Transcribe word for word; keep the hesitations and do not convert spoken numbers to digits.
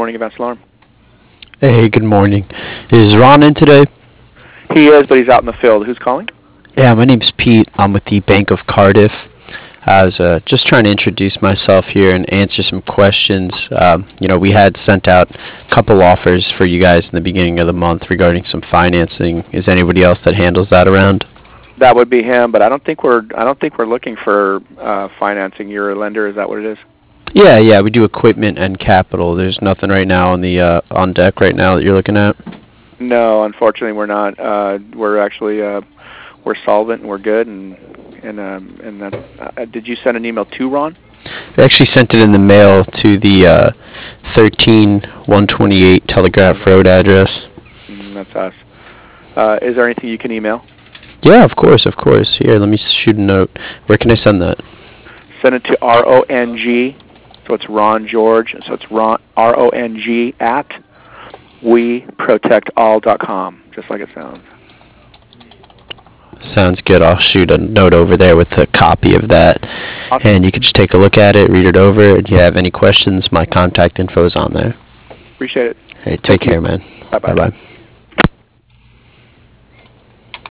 Morning Events Alarm. Hey, good morning. Is Ron in today? He is, but he's out in the field. Who's calling? Yeah, my name's Pete. I'm with the Bank of Cardiff. I was uh, just trying to introduce myself here and answer some questions. Um, you know, we had sent out a couple offers for you guys in the beginning of the month regarding some financing. Is anybody else that handles that around? That would be him, but I don't think we're I don't think we're looking for uh, financing. You're a lender, is that what it is? Yeah, yeah, we do equipment and capital. There's nothing right now on the uh, on deck right now that you're looking at. No, unfortunately, we're not. Uh, we're actually uh, we're solvent and we're good. And and um, and that, uh, did you send an email to Ron? I actually sent it in the mail to the uh, thirteen one twenty-eight Telegraph Road address. Mm, that's us. Uh, is there anything you can email? Yeah, of course, of course. Here, let me shoot a note. Where can I send that? Send it to R O N G, so it's Ron George, so it's Ron, R O N G at we protect all dot com, just like it sounds. Sounds good. I'll shoot a note over there with a copy of that. Awesome. And you can just take a look at it, read it over. If you have any questions, my contact info is on there. Appreciate it. Hey, take Thank care, you. man. Bye-bye. Bye-bye.